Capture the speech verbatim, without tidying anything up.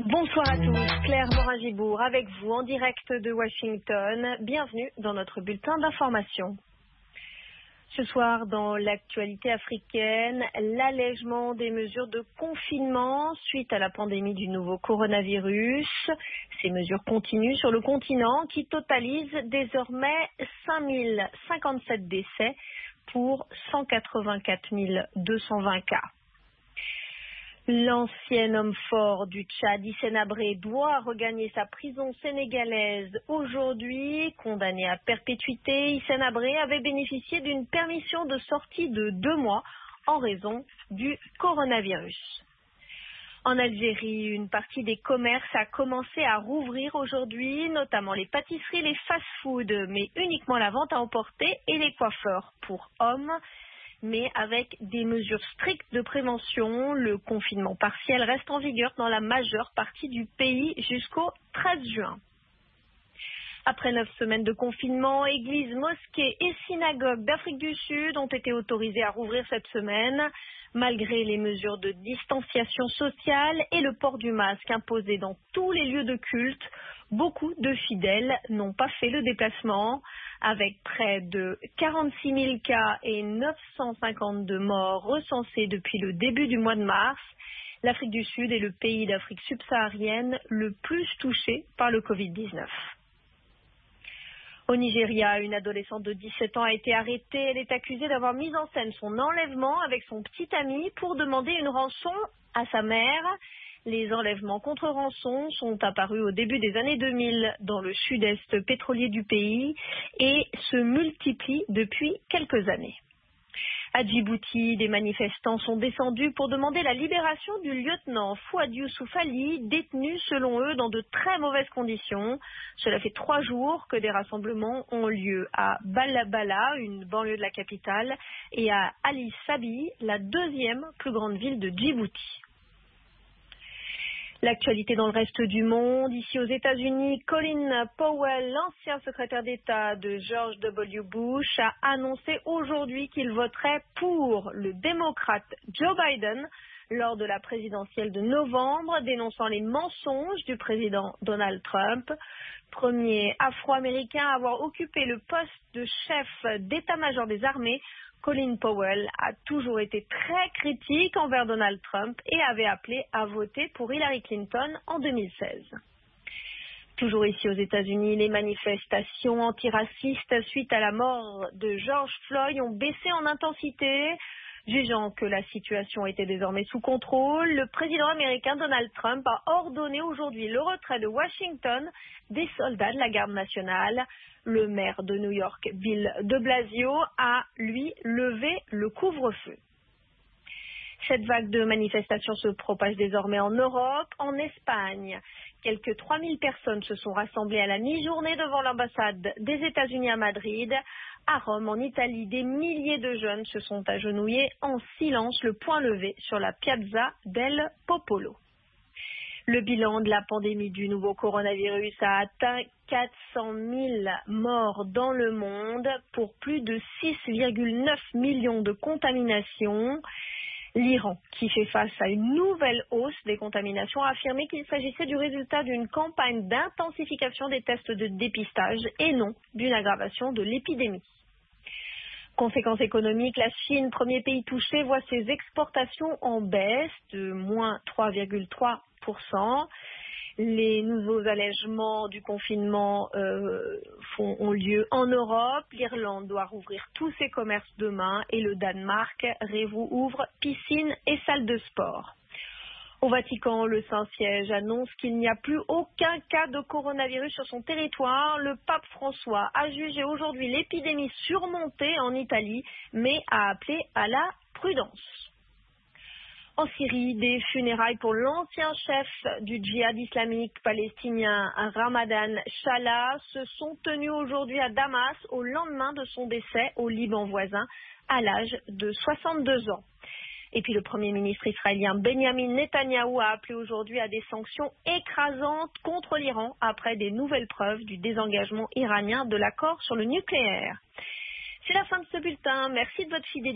Bonsoir à tous, Claire Morin-Gibourg avec vous en direct de Washington. Bienvenue dans notre bulletin d'information. Ce soir, dans l'actualité africaine, l'allègement des mesures de confinement suite à la pandémie du nouveau coronavirus. Ces mesures continuent sur le continent qui totalise désormais cinq mille cinquante-sept décès pour cent quatre-vingt-quatre mille deux cent vingt cas. L'ancien homme fort du Tchad, Hissène Habré, doit regagner sa prison sénégalaise aujourd'hui. Condamné à perpétuité, Hissène Habré avait bénéficié d'une permission de sortie de deux mois en raison du coronavirus. En Algérie, une partie des commerces a commencé à rouvrir aujourd'hui, notamment les pâtisseries, les fast-foods, mais uniquement la vente à emporter et les coiffeurs pour hommes. Mais avec des mesures strictes de prévention, le confinement partiel reste en vigueur dans la majeure partie du pays jusqu'au treize juin. Après neuf semaines de confinement, églises, mosquées et synagogues d'Afrique du Sud ont été autorisées à rouvrir cette semaine, malgré les mesures de distanciation sociale et le port du masque imposé dans tous les lieux de culte. Beaucoup de fidèles n'ont pas fait le déplacement. Avec près de quarante-six mille cas et neuf cent cinquante-deux morts recensés depuis le début du mois de mars, l'Afrique du Sud est le pays d'Afrique subsaharienne le plus touché par le covid dix-neuf. Au Nigeria, une adolescente de dix-sept ans a été arrêtée. Elle est accusée d'avoir mis en scène son enlèvement avec son petit ami pour demander une rançon à sa mère. Les enlèvements contre rançon sont apparus au début des années deux mille dans le sud-est pétrolier du pays et se multiplient depuis quelques années. À Djibouti, des manifestants sont descendus pour demander la libération du lieutenant Fouad Youssouf Ali, détenu selon eux dans de très mauvaises conditions. Cela fait trois jours que des rassemblements ont lieu à Balabala, une banlieue de la capitale, et à Ali Sabi, la deuxième plus grande ville de Djibouti. L'actualité dans le reste du monde. Ici aux États-Unis, Colin Powell, l'ancien secrétaire d'État de George W. Bush, a annoncé aujourd'hui qu'il voterait pour le démocrate Joe Biden lors de la présidentielle de novembre, dénonçant les mensonges du président Donald Trump. Premier afro-américain à avoir occupé le poste de chef d'état-major des armées, Colin Powell a toujours été très critique envers Donald Trump et avait appelé à voter pour Hillary Clinton en deux mille seize. Toujours ici aux États-Unis, les manifestations antiracistes suite à la mort de George Floyd ont baissé en intensité. Jugeant que la situation était désormais sous contrôle, le président américain Donald Trump a ordonné aujourd'hui le retrait de Washington des soldats de la garde nationale. Le maire de New York, Bill de Blasio, a, lui, levé le couvre-feu. Cette vague de manifestations se propage désormais en Europe, en Espagne. Quelques trois mille personnes se sont rassemblées à la mi-journée devant l'ambassade des États-Unis à Madrid. À Rome, en Italie, des milliers de jeunes se sont agenouillés en silence, le poing levé sur la Piazza del Popolo. Le bilan de la pandémie du nouveau coronavirus a atteint quatre cent mille morts dans le monde pour plus de six virgule neuf millions de contaminations. L'Iran, qui fait face à une nouvelle hausse des contaminations, a affirmé qu'il s'agissait du résultat d'une campagne d'intensification des tests de dépistage et non d'une aggravation de l'épidémie. Conséquences économiques, la Chine, premier pays touché, voit ses exportations en baisse de moins trois virgule trois pour cent. Les nouveaux allègements du confinement euh, font, ont lieu en Europe. L'Irlande doit rouvrir tous ses commerces demain et le Danemark ouvre piscines et salles de sport. Au Vatican, le Saint-Siège annonce qu'il n'y a plus aucun cas de coronavirus sur son territoire. Le pape François a jugé aujourd'hui l'épidémie surmontée en Italie, mais a appelé à la prudence. En Syrie, des funérailles pour l'ancien chef du djihad islamique palestinien Ramadan Shallah se sont tenues aujourd'hui à Damas au lendemain de son décès au Liban voisin à l'âge de soixante-deux ans. Et puis le Premier ministre israélien Benjamin Netanyahou a appelé aujourd'hui à des sanctions écrasantes contre l'Iran après des nouvelles preuves du désengagement iranien de l'accord sur le nucléaire. C'est la fin de ce bulletin. Merci de votre fidélité.